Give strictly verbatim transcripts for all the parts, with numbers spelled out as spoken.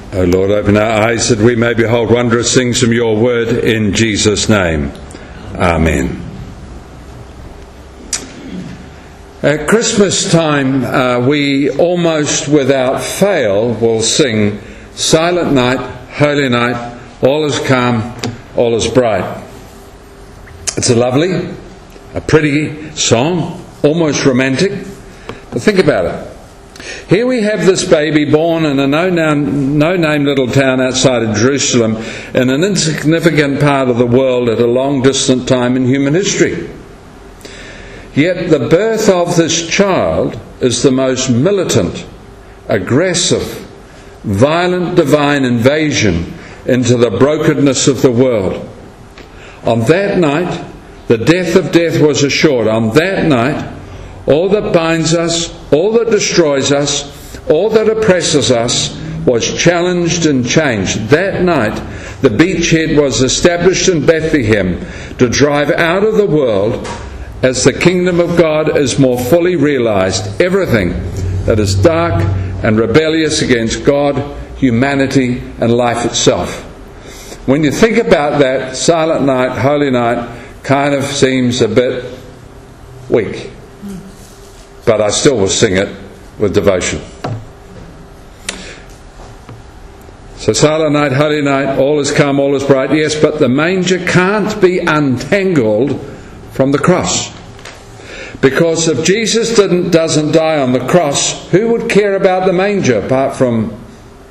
O Lord, open our eyes that we may behold wondrous things from your word, in Jesus' name. Amen. At Christmas time, uh, we almost without fail will sing Silent Night, Holy Night, all is calm, all is bright. It's a lovely, a pretty song, almost romantic. But think about it. Here we have this baby born in a no-name, no-name little town outside of Jerusalem, in an insignificant part of the world at a long distant time in human history. Yet the birth of this child is the most militant, aggressive, violent divine invasion into the brokenness of the world. On that night, the death of death was assured. On that night, all that binds us, all that destroys us, all that oppresses us was challenged and changed. That night, the beachhead was established in Bethlehem to drive out of the world, as the kingdom of God is more fully realized, everything that is dark and rebellious against God, humanity, and life itself. When you think about that, Silent Night, Holy Night kind of seems a bit weak. But I still will sing it with devotion. So Silent Night, Holy Night, all is calm, all is bright. Yes, but the manger can't be untangled from the cross. Because if Jesus didn't, doesn't die on the cross, who would care about the manger apart from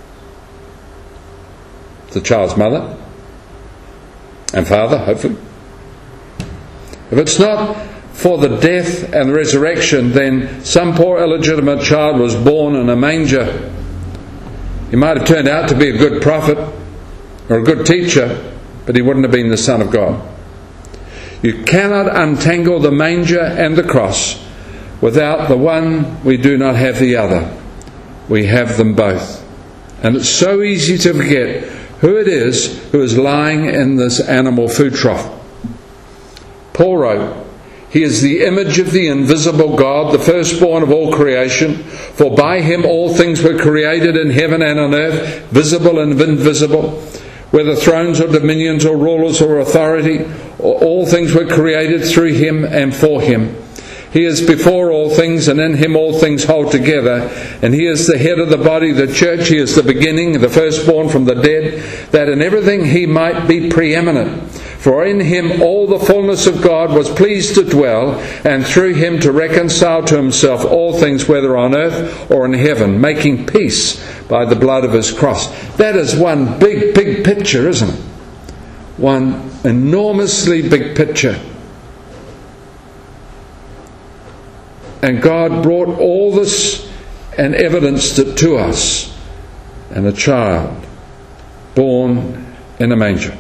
the child's mother and father, hopefully? If it's not for the death and resurrection, then some poor illegitimate child was born in a manger. He might have turned out to be a good prophet or a good teacher, but he wouldn't have been the Son of God. You cannot untangle the manger and the cross. Without the one, we do not have the other. We have them both. And it's so easy to forget who it is who is lying in this animal food trough. Paul wrote, "He is the image of the invisible God, the firstborn of all creation. For by him all things were created in heaven and on earth, visible and invisible, whether thrones or dominions or rulers or authority, all things were created through him and for him. He is before all things, and in him all things hold together. And he is the head of the body, the church. He is the beginning, the firstborn from the dead, that in everything he might be preeminent. For in him all the fullness of God was pleased to dwell, and through him to reconcile to himself all things, whether on earth or in heaven, making peace by the blood of his cross." That is one big, big picture, isn't it? One enormously big picture. And God brought all this and evidenced it to us in a child born in a manger.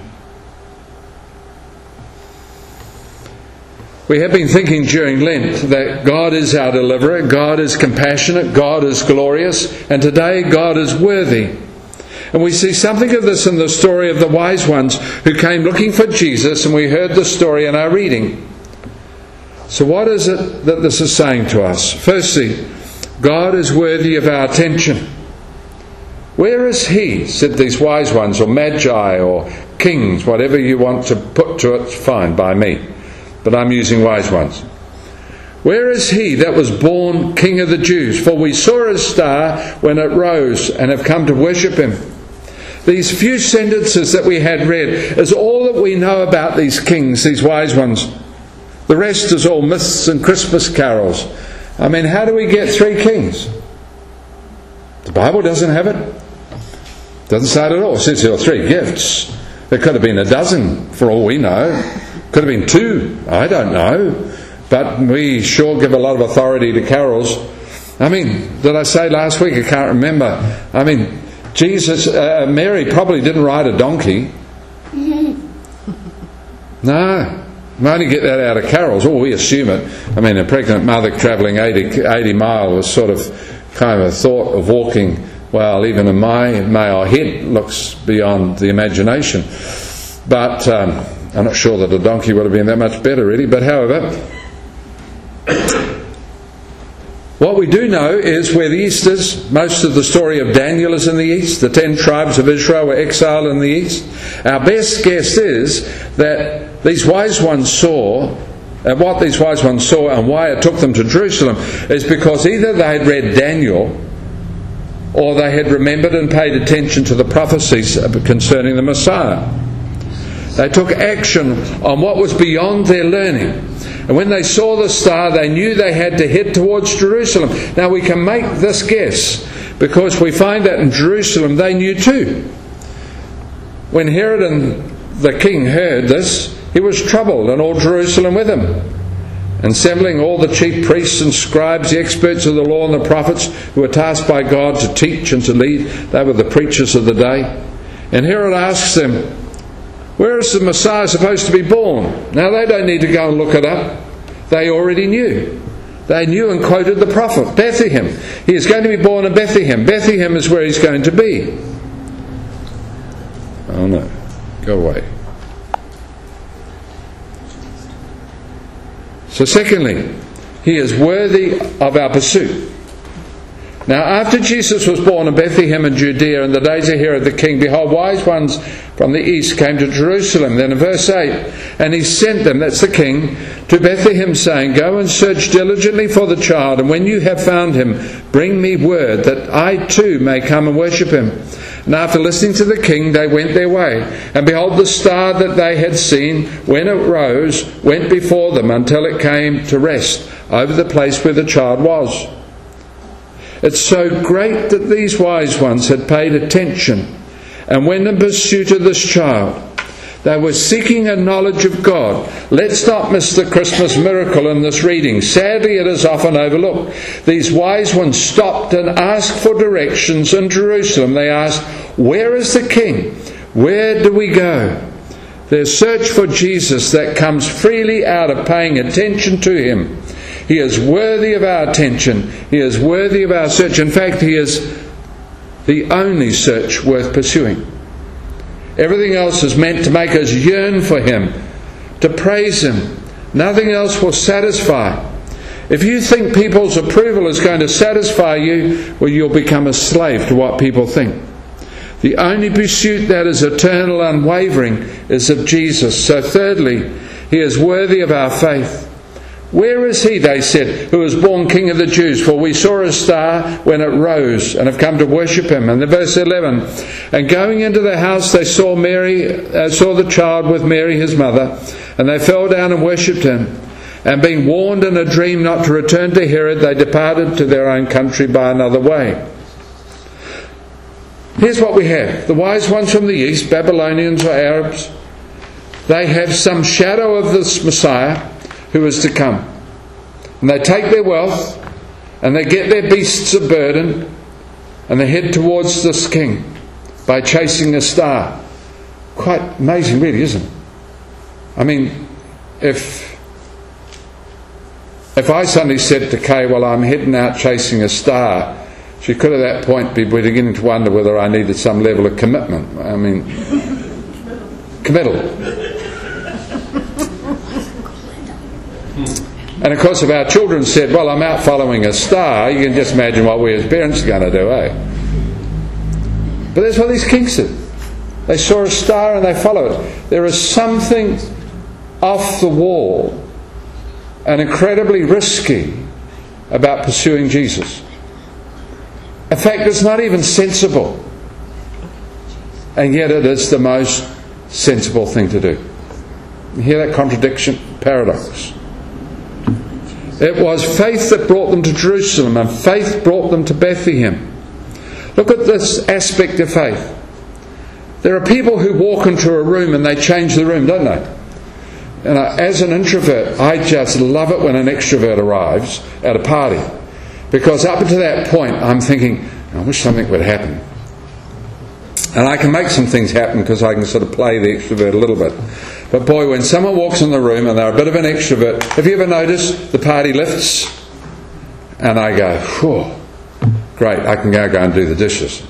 We have been thinking during Lent that God is our deliverer, God is compassionate, God is glorious, and today God is worthy. And we see something of this in the story of the wise ones who came looking for Jesus, and we heard the story in our reading. So what is it that this is saying to us? Firstly, God is worthy of our attention. Where is he, said these wise ones, or magi, or kings, whatever you want to put to it, fine by me. But I'm using wise ones. Where is he that was born King of the Jews? For we saw his star when it rose and have come to worship him. These few sentences that we had read is all that we know about these kings, these wise ones. The rest is all myths and Christmas carols. I mean, how do we get three kings? The Bible doesn't have it. Doesn't say it at all. It says there are three gifts. There could have been a dozen, for all we know. Could have been two. I don't know. But we sure give a lot of authority to carols. I mean, did I say last week? I can't remember. I mean, Jesus, uh, Mary probably didn't ride a donkey. No. We only get that out of carols. Oh, we assume it. I mean, a pregnant mother travelling eighty, eighty miles was sort of kind of a thought of walking, well, even in my male head, looks beyond the imagination. But um, I'm not sure that a donkey would have been that much better, really. But however, What we do know is where the east is. Most of the story of Daniel is in the east. The ten tribes of Israel were exiled in the east. Our best guess is that these wise ones saw, and what these wise ones saw and why it took them to Jerusalem is because either they had read Daniel or they had remembered and paid attention to the prophecies concerning the Messiah. They took action on what was beyond their learning. And when they saw the star, they knew they had to head towards Jerusalem. Now we can make this guess because we find that in Jerusalem they knew too. When Herod and the king heard this, he was troubled, and all Jerusalem with him. Assembling all the chief priests and scribes, the experts of the law and the prophets, who were tasked by God to teach and to lead, they were the preachers of the day. And Herod asks them, where is the Messiah supposed to be born? Now they don't need to go and look it up. They already knew. They knew and quoted the prophet, Bethlehem. He is going to be born in Bethlehem. Bethlehem is where he's going to be. Oh no, go away. So secondly, he is worthy of our pursuit. Now after Jesus was born in Bethlehem in Judea in the days of Herod the king, behold, wise ones from the east came to Jerusalem. Then in verse eight, and he sent them, that's the king, to Bethlehem, saying, go and search diligently for the child, and when you have found him, bring me word, that I too may come and worship him. And after listening to the king, they went their way. And behold, the star that they had seen, when it rose, went before them until it came to rest over the place where the child was. It's so great that these wise ones had paid attention and went in pursuit of this child. They were seeking a knowledge of God. Let's not miss the Christmas miracle in this reading. Sadly, it is often overlooked. These wise ones stopped and asked for directions in Jerusalem. They asked, where is the king? Where do we go? Their search for Jesus that comes freely out of paying attention to him. He is worthy of our attention. He is worthy of our search. In fact, he is the only search worth pursuing. Everything else is meant to make us yearn for him, to praise him. Nothing else will satisfy. If you think people's approval is going to satisfy you, well, you'll become a slave to what people think. The only pursuit that is eternal, unwavering, is of Jesus. So thirdly, he is worthy of our faith. Where is he, they said, who was born King of the Jews? For we saw a star when it rose and have come to worship him. And then verse eleven, and going into the house they saw Mary, uh, saw the child with Mary his mother, and they fell down and worshipped him. And being warned in a dream not to return to Herod, they departed to their own country by another way. Here's what we have. The wise ones from the east, Babylonians or Arabs, they have some shadow of this Messiah who is to come. And they take their wealth and they get their beasts of burden and they head towards this king by chasing a star. Quite amazing, really, isn't it? I mean, if if I suddenly said to Kay, well, I'm heading out chasing a star, she could at that point be beginning to wonder whether I needed some level of commitment. I mean, committal. And of course, if our children said, well, I'm out following a star, you can just imagine what we as parents are going to do, eh? But that's what these kings did. They saw a star and they followed it. There is something off the wall and incredibly risky about pursuing Jesus. In fact, it's not even sensible. And yet it is the most sensible thing to do. You hear that contradiction? Paradox. It was faith that brought them to Jerusalem, and faith brought them to Bethlehem. Look at this aspect of faith. There are people who walk into a room and they change the room, don't they? And as an introvert, I just love it when an extrovert arrives at a party. Because up to that point, I'm thinking, I wish something would happen. And I can make some things happen because I can sort of play the extrovert a little bit. But boy, when someone walks in the room and they're a bit of an extrovert, have you ever noticed the party lifts? And I go, whew, great, I can go, go and do the dishes.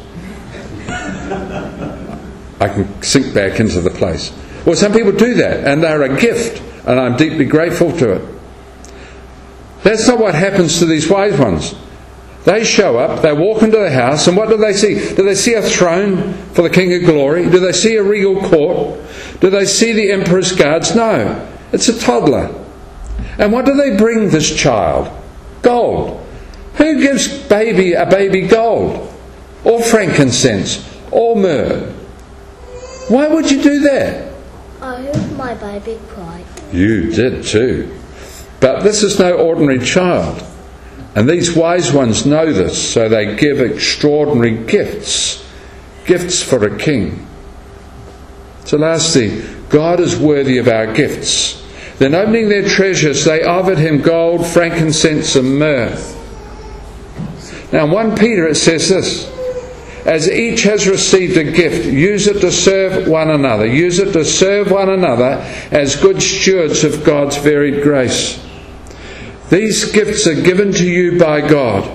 I can sink back into the place. Well, some people do that, and they're a gift, and I'm deeply grateful to it. That's not what happens to these wise ones. They show up, they walk into the house, and what do they see? Do they see a throne for the King of Glory? Do they see a regal court? Do they see the emperor's guards? No, it's a toddler. And what do they bring this child? Gold. Who gives baby a baby gold? Or frankincense? Or myrrh? Why would you do that? I heard my baby cry. You did too. But this is no ordinary child. And these wise ones know this, so they give extraordinary gifts. Gifts for a king. So lastly, God is worthy of our gifts. Then opening their treasures, they offered him gold, frankincense and myrrh. Now in First Peter it says this: as each has received a gift, use it to serve one another. Use it to serve one another as good stewards of God's varied grace. These gifts are given to you by God,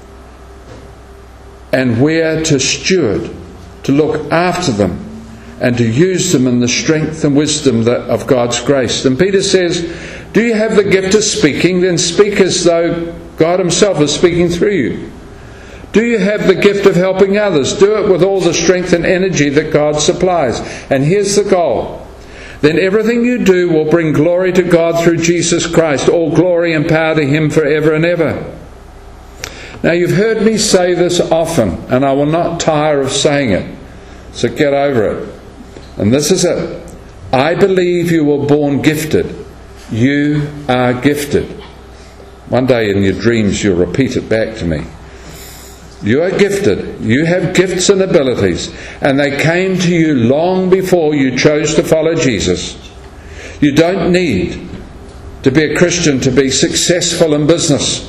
and we're to steward, to look after them, and to use them in the strength and wisdom of God's grace. And Peter says, do you have the gift of speaking? Then speak as though God himself is speaking through you. Do you have the gift of helping others? Do it with all the strength and energy that God supplies. And here's the goal. Then everything you do will bring glory to God through Jesus Christ. All glory and power to him forever and ever. Now you've heard me say this often, and I will not tire of saying it. So get over it. And this is it. I believe you were born gifted. You are gifted. One day in your dreams you'll repeat it back to me. You are gifted. You have gifts and abilities, and they came to you long before you chose to follow Jesus. You don't need to be a Christian to be successful in business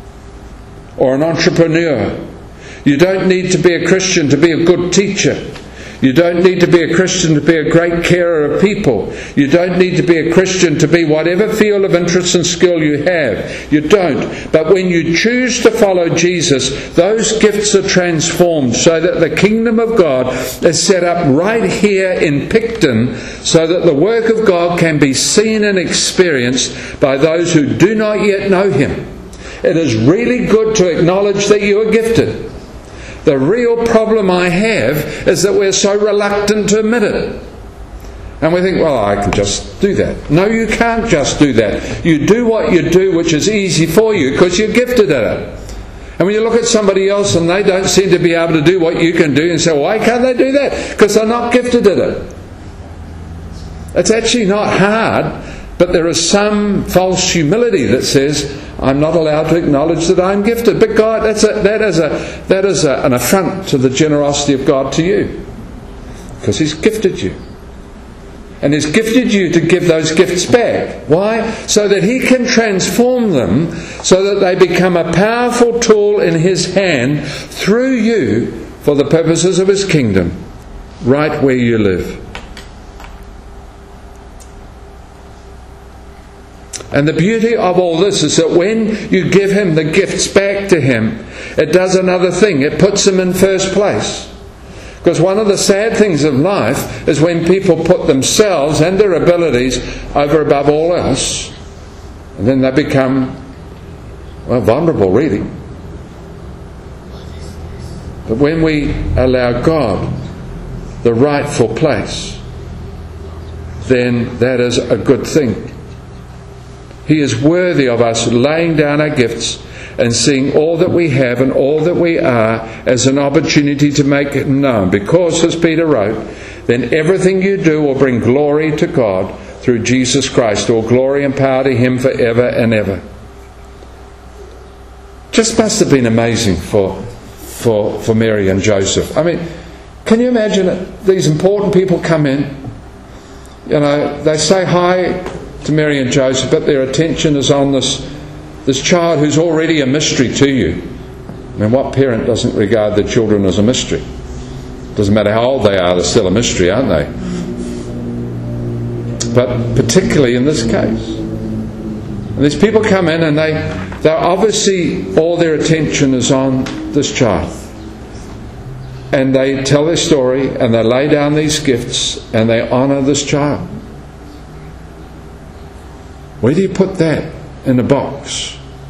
or an entrepreneur. You don't need to be a Christian to be a good teacher. You don't need to be a Christian to be a great carer of people. You don't need to be a Christian to be whatever field of interest and skill you have. You don't. But when you choose to follow Jesus, those gifts are transformed so that the kingdom of God is set up right here in Picton, so that the work of God can be seen and experienced by those who do not yet know him. It is really good to acknowledge that you are gifted. The real problem I have is that we're so reluctant to admit it. And we think, well, I can just do that. No, you can't just do that. You do what you do, which is easy for you, because you're gifted at it. And when you look at somebody else and they don't seem to be able to do what you can do, and say, why can't they do that? Because they're not gifted at it. It's actually not hard, but there is some false humility that says, I'm not allowed to acknowledge that I'm gifted. But God, that's a, that is, a, that is a, an affront to the generosity of God to you. Because he's gifted you. And he's gifted you to give those gifts back. Why? So that he can transform them so that they become a powerful tool in his hand through you for the purposes of his kingdom, right where you live. And the beauty of all this is that when you give him the gifts back to him, it does another thing. It puts him in first place. Because one of the sad things of life is when people put themselves and their abilities over above all else, and then they become, well, vulnerable really. But when we allow God the rightful place, then that is a good thing. He is worthy of us laying down our gifts and seeing all that we have and all that we are as an opportunity to make it known. Because, as Peter wrote, then everything you do will bring glory to God through Jesus Christ. All glory and power to him forever and ever. Just must have been amazing for, for, for Mary and Joseph. I mean, can you imagine it? These important people come in, you know, they say hi to Mary and Joseph, but their attention is on this this child who's already a mystery to you. I mean, what parent doesn't regard their children as a mystery? Doesn't matter how old they are, they're still a mystery, aren't they? But particularly in this case. And these people come in and they, they're obviously, all their attention is on this child. And they tell their story and they lay down these gifts and they honour this child. Where do you put that in a box?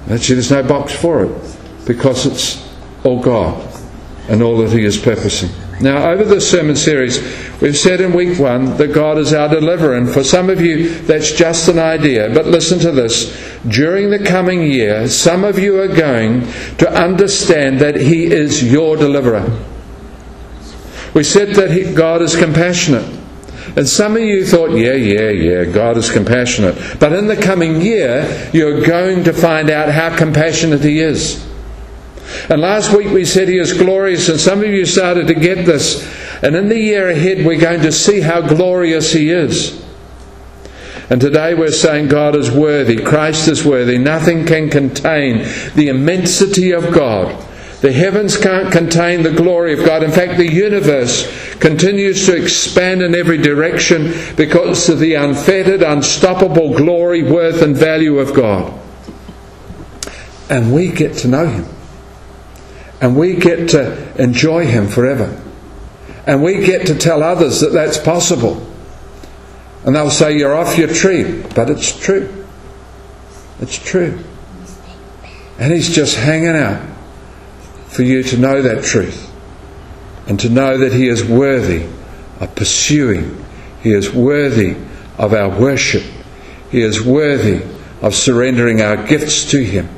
Actually, there's no box for it, because it's all God and all that He is purposing. Now, over this sermon series, we've said in week one that God is our deliverer, and for some of you that's just an idea, but listen to this. During the coming year, some of you are going to understand that He is your deliverer. We said that he, God is compassionate. And some of you thought, yeah, yeah, yeah, God is compassionate. But in the coming year, you're going to find out how compassionate He is. And last week we said He is glorious, and some of you started to get this. And in the year ahead, we're going to see how glorious He is. And today we're saying God is worthy, Christ is worthy. Nothing can contain the immensity of God. The heavens can't contain the glory of God. In fact, the universe continues to expand in every direction because of the unfettered, unstoppable glory, worth and value of God. And we get to know Him. And we get to enjoy Him forever. And we get to tell others that that's possible. And they'll say, you're off your tree. But it's true. It's true. And He's just hanging out for you to know that truth. And to know that He is worthy of pursuing. He is worthy of our worship. He is worthy of surrendering our gifts to Him.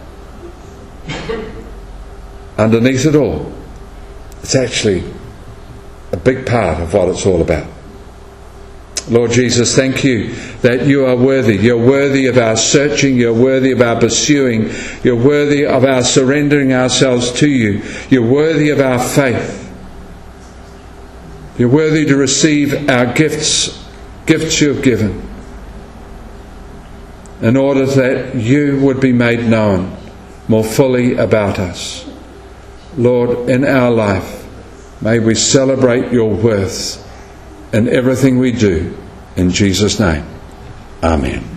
Underneath it all, it's actually a big part of what it's all about. Lord Jesus, thank You that You are worthy. You're worthy of our searching. You're worthy of our pursuing. You're worthy of our surrendering ourselves to You. You're worthy of our faith. You're worthy to receive our gifts, gifts You have given, in order that You would be made known more fully about us. Lord, in our life, may we celebrate Your worth in everything we do. In Jesus' name, Amen.